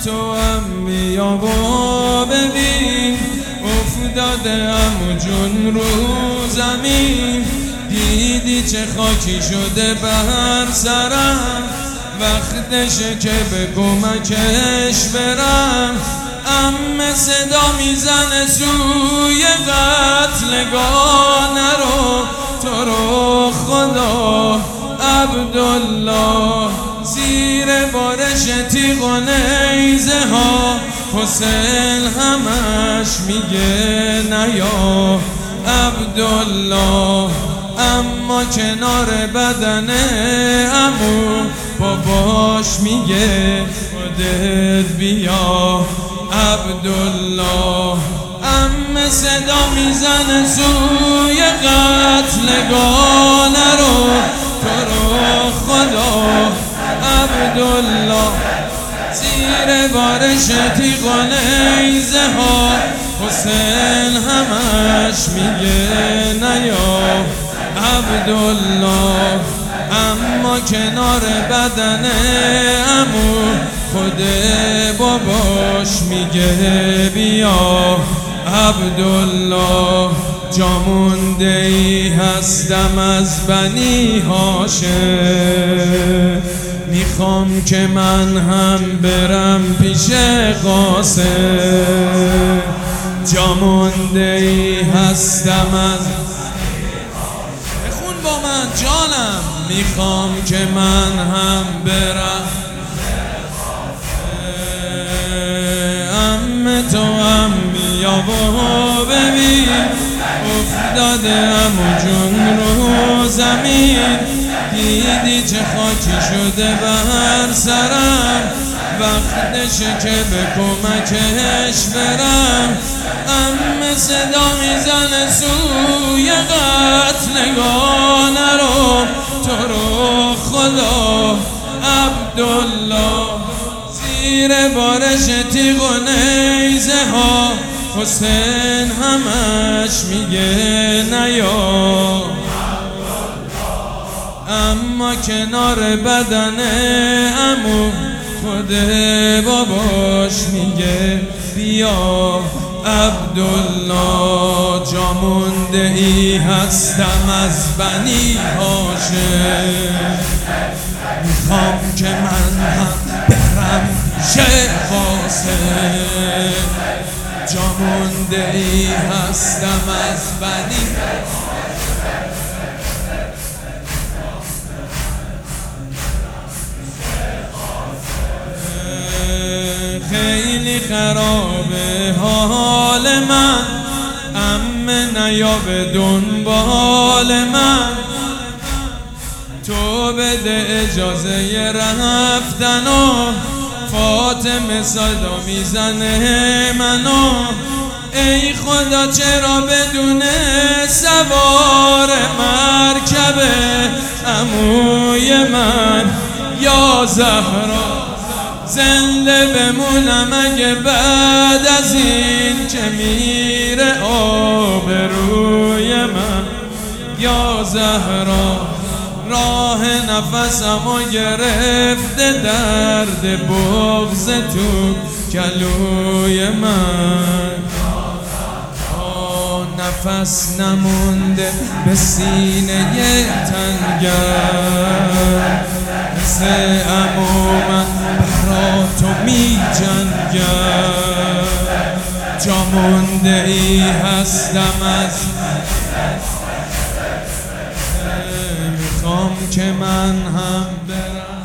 تو هم بیا و ببین افتاده عمو جون رو زمین. دیدی چه خاکی شده بر سرم، وقتشه که به کمکش برم. عمه صدا میزنه سوی قتلگاه نرو، تو رو خدا عبدالله. زیر بارش تیغ و نیزه ها حسین همش میگه نیا عبدالله. اما کنار بدن عمو باباش میگه خودت بیا عبدالله. عمه صدا میزنه سوی قتلگاه نرو، تو رو خدا عبدالله. زیر بارش تیغ و نیزه ها حسین همش میگه نیا عبدالله. اما کنار بدن عمو خود باباش میگه بیا عبدالله. جا مونده ای هستم از بنی هاشم، میخوام که من هم برم پیش قاسم. جا مونده ای هستم از بخون با من جانم، میخوام که من هم برم. عمه تو هم بیا و ببین افتاده عمو جون رو زمین. دیدی چه خاکی شده بر سرم، وقتشه که به کمکش برم. عمه صدا میزنه سوی قتلگاه نرو، تو رو خدا عبدالله. زیر بارش تیغ و نیزه ها حسین همش میگه نیا. اما کنار بدن عمو خود باباش میگه بیا عبدالله. جا مونده ای هستم از بنی هاشم، میخوام که من هم برم پیش قاسم. جا مونده ای هستم از بنی خیلی خرابه حال من، عمه نیا به دنبال من. تو بده اجازه رفتن و فاطمه صدا میزنه منو. ای خدا چرا بدون سوار مرکبه عموی من یا زهرا زنده بمونم اگه بعد از این که میره آبروی من یا زهرا. راه نفسمو گرفته درد بغض تو کلوی من. نفس نمونده به سینه تنگم، مثل عمو من برا تو می جنگم. جا مونده ای هستم از میخوام که من هم برم